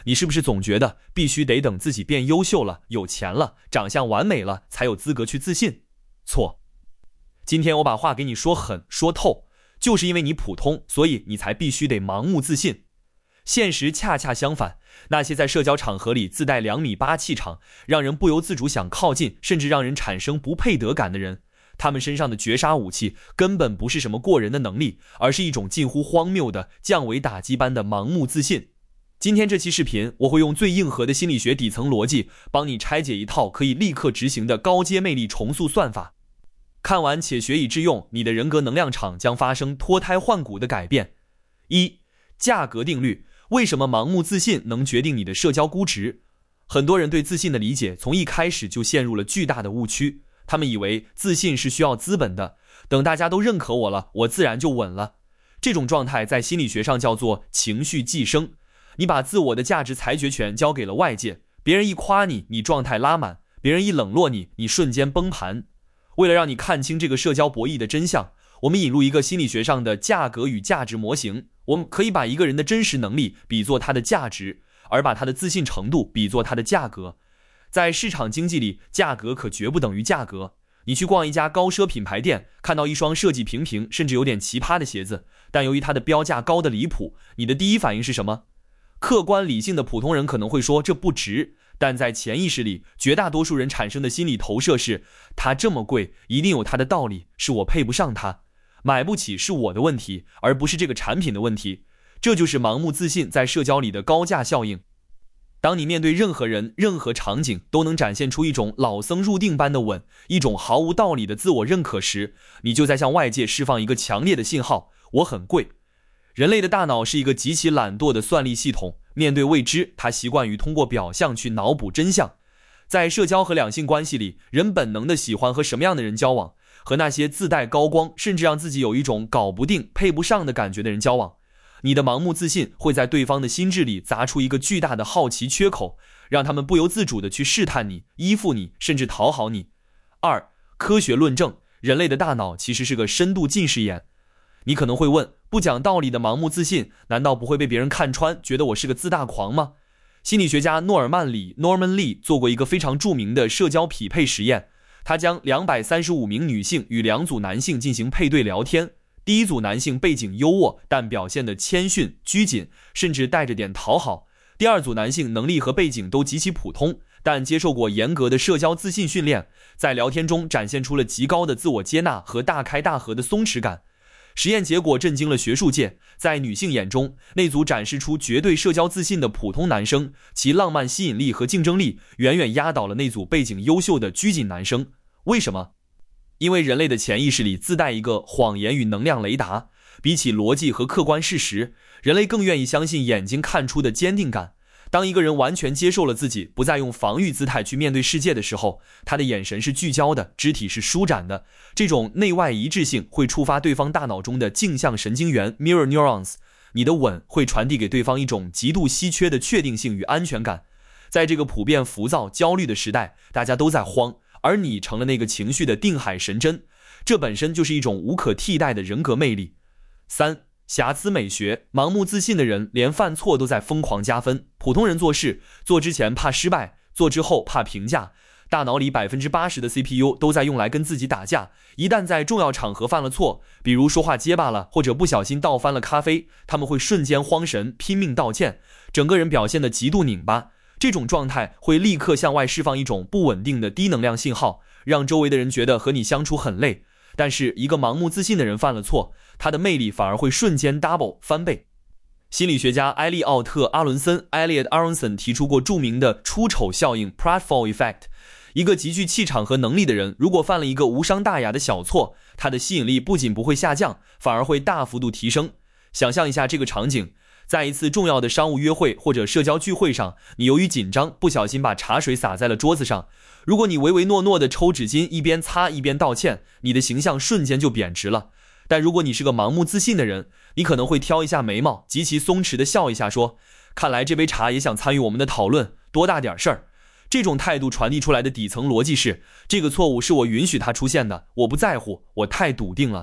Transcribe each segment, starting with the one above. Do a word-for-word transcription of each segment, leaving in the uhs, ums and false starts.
你是不是总觉得必须得等自己变优秀了、有钱了、长相完美了，才有资格去自信？错。今天我把话给你说狠、说透，就是因为你普通，所以你才必须得盲目自信。现实恰恰相反，那些在社交场合里自带两米八气场，让人不由自主想靠近，甚至让人产生不配得感的人，他们身上的绝杀武器根本不是什么过人的能力，而是一种近乎荒谬的降维打击般的盲目自信。今天这期视频，我会用最硬核的心理学底层逻辑，帮你拆解一套可以立刻执行的高阶魅力重塑算法。看完且学以致用，你的人格能量场将发生脱胎换骨的改变。一、价格定律。为什么盲目自信能决定你的社交估值？很多人对自信的理解从一开始就陷入了巨大的误区，他们以为自信是需要资本的，等大家都认可我了，我自然就稳了。这种状态在心理学上叫做情绪寄生。你把自我的价值裁决权交给了外界，别人一夸你，你状态拉满；别人一冷落你，你瞬间崩盘。为了让你看清这个社交博弈的真相，我们引入一个心理学上的价格与价值模型。我们可以把一个人的真实能力比作他的价值，而把他的自信程度比作他的价格。在市场经济里，价格可绝不等于价格。你去逛一家高奢品牌店，看到一双设计平平甚至有点奇葩的鞋子，但由于它的标价高得离谱，你的第一反应是什么？客观理性的普通人可能会说这不值，但在潜意识里，绝大多数人产生的心理投射是，它这么贵，一定有它的道理，是我配不上它。买不起是我的问题，而不是这个产品的问题。这就是盲目自信在社交里的高价效应。当你面对任何人、任何场景都能展现出一种老僧入定般的稳，一种毫无道理的自我认可时，你就在向外界释放一个强烈的信号：我很贵。人类的大脑是一个极其懒惰的算力系统，面对未知，它习惯于通过表象去脑补真相。在社交和两性关系里，人本能的喜欢和什么样的人交往？和那些自带高光，甚至让自己有一种搞不定、配不上的感觉的人交往。你的盲目自信会在对方的心智里砸出一个巨大的好奇缺口，让他们不由自主地去试探你、依附你，甚至讨好你。二、科学论证，人类的大脑其实是个深度近视眼。你可能会问，不讲道理的盲目自信，难道不会被别人看穿，觉得我是个自大狂吗？心理学家诺尔曼·李 Norman Lee 做过一个非常著名的社交匹配实验。他将两百三十五名女性与两组男性进行配对聊天，第一组男性背景优渥，但表现得谦逊、拘谨，甚至带着点讨好；第二组男性能力和背景都极其普通，但接受过严格的社交自信训练，在聊天中展现出了极高的自我接纳和大开大合的松弛感。实验结果震惊了学术界，在女性眼中，那组展示出绝对社交自信的普通男生，其浪漫吸引力和竞争力远远压倒了那组背景优秀的拘谨男生。为什么？因为人类的潜意识里自带一个谎言与能量雷达，比起逻辑和客观事实，人类更愿意相信眼睛看出的坚定感。当一个人完全接受了自己，不再用防御姿态去面对世界的时候，他的眼神是聚焦的，肢体是舒展的。这种内外一致性会触发对方大脑中的镜像神经元 mirror neurons， 你的稳会传递给对方一种极度稀缺的确定性与安全感。在这个普遍浮躁焦虑的时代，大家都在慌，而你成了那个情绪的定海神针，这本身就是一种无可替代的人格魅力。三、瑕疵美学，盲目自信的人连犯错都在疯狂加分。普通人做事，做之前怕失败，做之后怕评价，大脑里 百分之八十 的 C P U 都在用来跟自己打架。一旦在重要场合犯了错，比如说话结巴了，或者不小心倒翻了咖啡，他们会瞬间慌神，拼命道歉，整个人表现得极度拧巴。这种状态会立刻向外释放一种不稳定的低能量信号，让周围的人觉得和你相处很累。但是一个盲目自信的人犯了错，他的魅力反而会瞬间 double 翻倍。心理学家埃利奥特·阿伦森 Elliot Aronson 提出过著名的出丑效应 Pratfall Effect。 一个极具气场和能力的人，如果犯了一个无伤大雅的小错，他的吸引力不仅不会下降，反而会大幅度提升。想象一下这个场景，在一次重要的商务约会或者社交聚会上，你由于紧张不小心把茶水洒在了桌子上，如果你唯唯诺诺的抽纸巾，一边擦一边道歉，你的形象瞬间就贬值了。但如果你是个盲目自信的人，你可能会挑一下眉毛，极其松弛的笑一下，说，看来这杯茶也想参与我们的讨论，多大点事儿。这种态度传递出来的底层逻辑是，这个错误是我允许它出现的，我不在乎，我太笃定了。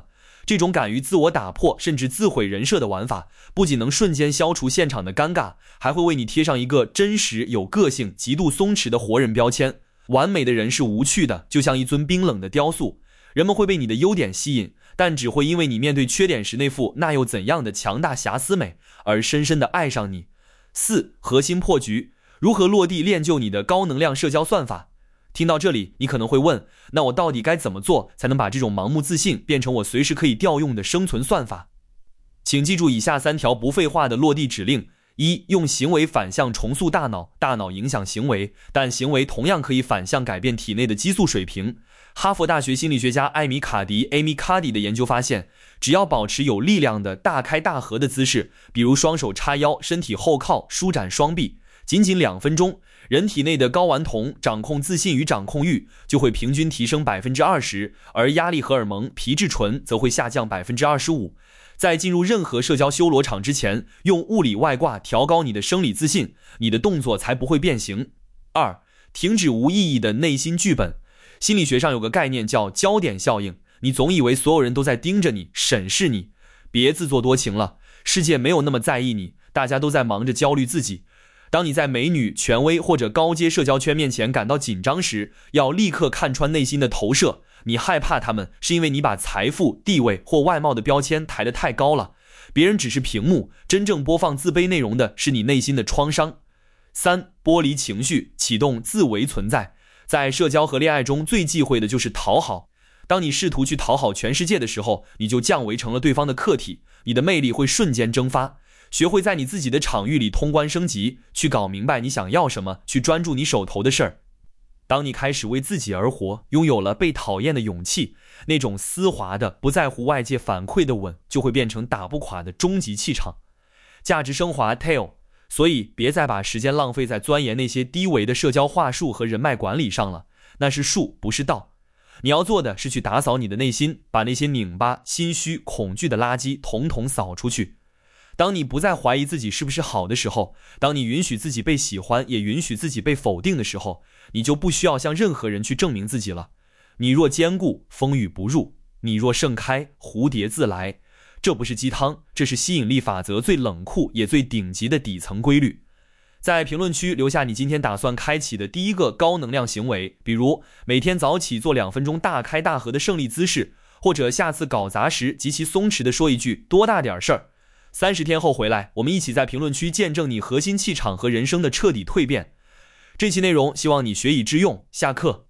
这种敢于自我打破甚至自毁人设的玩法，不仅能瞬间消除现场的尴尬，还会为你贴上一个真实、有个性、极度松弛的活人标签。完美的人是无趣的，就像一尊冰冷的雕塑。人们会被你的优点吸引，但只会因为你面对缺点时那副那又怎样的强大瑕疵美而深深地爱上你。四、核心破局，如何落地练就你的高能量社交算法？听到这里，你可能会问，那我到底该怎么做才能把这种盲目自信变成我随时可以调用的生存算法？请记住以下三条不废话的落地指令。一、用行为反向重塑大脑，大脑影响行为，但行为同样可以反向改变体内的激素水平。哈佛大学心理学家艾米卡迪 Amy Cuddy 的研究发现，只要保持有力量的大开大合的姿势，比如双手叉腰，身体后靠，舒展双臂，仅仅两分钟，人体内的睾丸酮掌控自信与掌控欲就会平均提升 百分之二十， 而压力荷尔蒙皮质醇则会下降 百分之二十五。在进入任何社交修罗场之前，用物理外挂调高你的生理自信，你的动作才不会变形。二、停止无意义的内心剧本。心理学上有个概念叫焦点效应，你总以为所有人都在盯着你，审视你，别自作多情了，世界没有那么在意你，大家都在忙着焦虑自己。当你在美女、权威或者高阶社交圈面前感到紧张时，要立刻看穿内心的投射。你害怕他们，是因为你把财富、地位或外貌的标签抬得太高了。别人只是屏幕，真正播放自卑内容的是你内心的创伤。三、剥离情绪，启动自为存在。在社交和恋爱中最忌讳的就是讨好。当你试图去讨好全世界的时候，你就降维成了对方的客体，你的魅力会瞬间蒸发。学会在你自己的场域里通关升级，去搞明白你想要什么，去专注你手头的事儿。当你开始为自己而活，拥有了被讨厌的勇气，那种丝滑的不在乎外界反馈的稳，就会变成打不垮的终极气场。价值升华 Tail。 所以别再把时间浪费在钻研那些低维的社交话术和人脉管理上了，那是术，不是道。你要做的是去打扫你的内心，把那些拧巴、心虚、恐惧的垃圾统统扫出去。当你不再怀疑自己是不是好的时候，当你允许自己被喜欢，也允许自己被否定的时候，你就不需要向任何人去证明自己了。你若坚固，风雨不入；你若盛开，蝴蝶自来。这不是鸡汤，这是吸引力法则最冷酷也最顶级的底层规律。在评论区留下你今天打算开启的第一个高能量行为，比如每天早起做两分钟大开大合的胜利姿势，或者下次搞砸时极其松弛地说一句多大点事儿。三十天后回来，我们一起在评论区见证你核心气场和人生的彻底蜕变。这期内容希望你学以致用。下课。